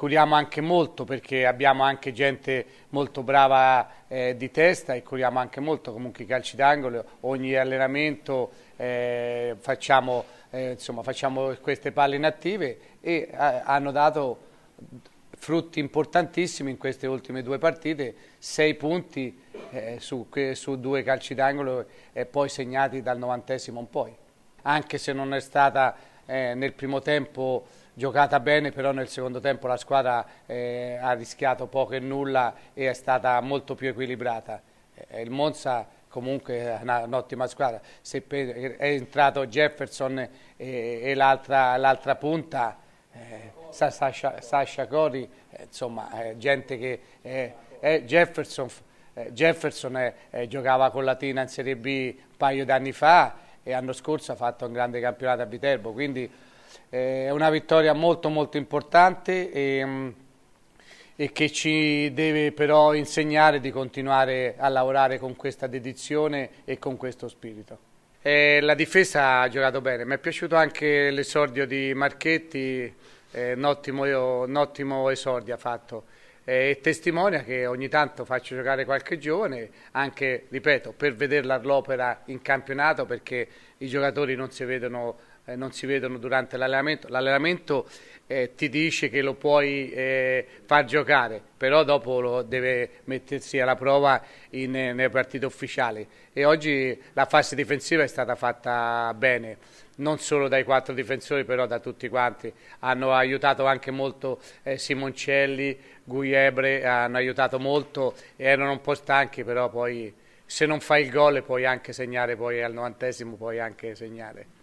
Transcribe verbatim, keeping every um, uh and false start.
curiamo anche molto perché abbiamo anche gente molto brava eh, di testa e curiamo anche molto comunque i calci d'angolo, ogni allenamento eh, facciamo, eh, insomma, facciamo queste palle inattive e eh, hanno dato frutti importantissimi in queste ultime due partite, sei punti eh, su, su due calci d'angolo e poi segnati dal novantesimo in poi. Anche se non è stata eh, nel primo tempo giocata bene, però nel secondo tempo la squadra eh, ha rischiato poco e nulla e è stata molto più equilibrata. Eh, il Monza comunque è una, un'ottima squadra, se è entrato Jefferson e, e l'altra, l'altra punta, eh, Sasha, Sasha Cori, eh, insomma, eh, gente che eh, eh, Jefferson, eh, Jefferson eh, eh, giocava con Latina in Serie B un paio d'anni fa e l'anno scorso ha fatto un grande campionato a Viterbo, quindi eh, è una vittoria molto molto importante e, mh, e che ci deve però insegnare di continuare a lavorare con questa dedizione e con questo spirito. Eh, la difesa ha giocato bene, mi è piaciuto anche l'esordio di Marchetti, eh, un, ottimo, un ottimo esordio ha fatto eh, e testimonia che ogni tanto faccio giocare qualche giovane, anche, ripeto, per vederla all'opera in campionato perché i giocatori non si vedono, eh, non si vedono durante l'allenamento, l'allenamento eh, ti dice che lo puoi eh, far giocare, però dopo lo deve mettersi alla prova in, eh, nelle partite ufficiali e oggi la fase difensiva è stata fatta bene, non solo dai quattro difensori però da tutti quanti, hanno aiutato anche molto eh, Simoncelli, Guiebre, hanno aiutato molto, erano un po' stanchi però poi se non fai il gol puoi anche segnare, poi al novantesimo puoi anche segnare.